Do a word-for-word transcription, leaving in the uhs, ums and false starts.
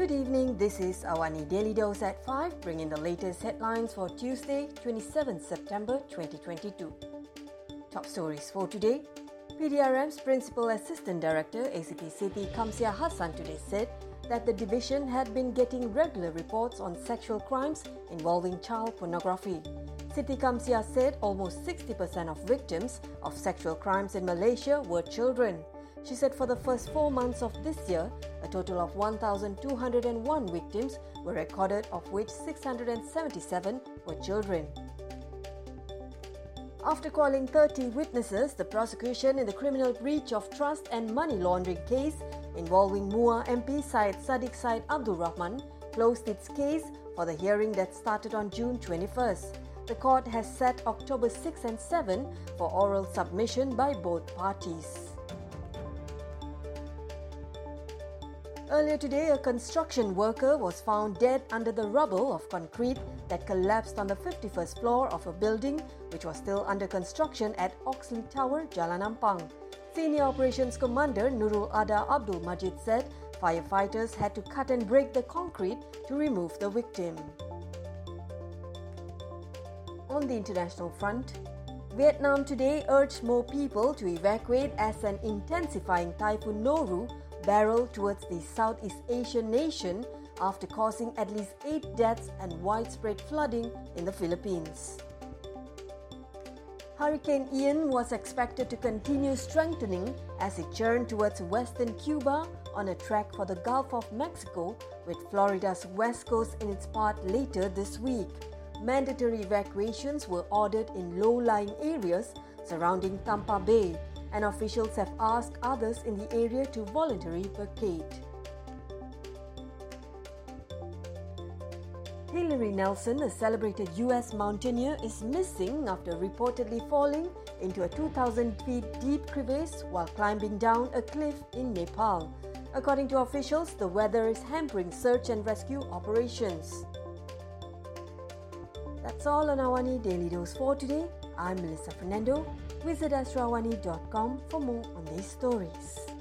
Good evening, this is Awani Daily Dose at five, bringing the latest headlines for Tuesday, twenty-seventh September twenty twenty-two. Top stories for today. P D R M's Principal Assistant Director, A C P Siti Kamsia Hassan, today said that the division had been getting regular reports on sexual crimes involving child pornography. Siti Kamsia said almost sixty percent of victims of sexual crimes in Malaysia were children. She said for the first four months of this year, a total of one thousand two hundred one victims were recorded, of which six hundred seventy-seven were children. After calling thirty witnesses, the prosecution in the criminal breach of trust and money laundering case involving Muar M P Syed Sadiq Syed Abdul Rahman closed its case for the hearing that started on June twenty-first. The court has set October sixth and seventh for oral submission by both parties. Earlier today, a construction worker was found dead under the rubble of concrete that collapsed on the fifty-first floor of a building which was still under construction at Oxley Tower, Jalan Ampang. Senior Operations Commander Nurul Ada Abdul Majid said firefighters had to cut and break the concrete to remove the victim. On the international front, Vietnam today urged more people to evacuate as an intensifying Typhoon Noru barreled towards the Southeast Asian nation after causing at least eight deaths and widespread flooding in the Philippines. Hurricane Ian was expected to continue strengthening as it churned towards western Cuba on a track for the Gulf of Mexico, with Florida's west coast in its path later this week. Mandatory evacuations were ordered in low-lying areas surrounding Tampa Bay, and officials have asked others in the area to voluntarily vacate. Hillary Nelson, a celebrated U S mountaineer, is missing after reportedly falling into a two thousand feet deep crevasse while climbing down a cliff in Nepal. According to officials, the weather is hampering search and rescue operations. That's all on Awani Daily Dose for today. I'm Melissa Fernando. Visit astro awani dot com for more on these stories.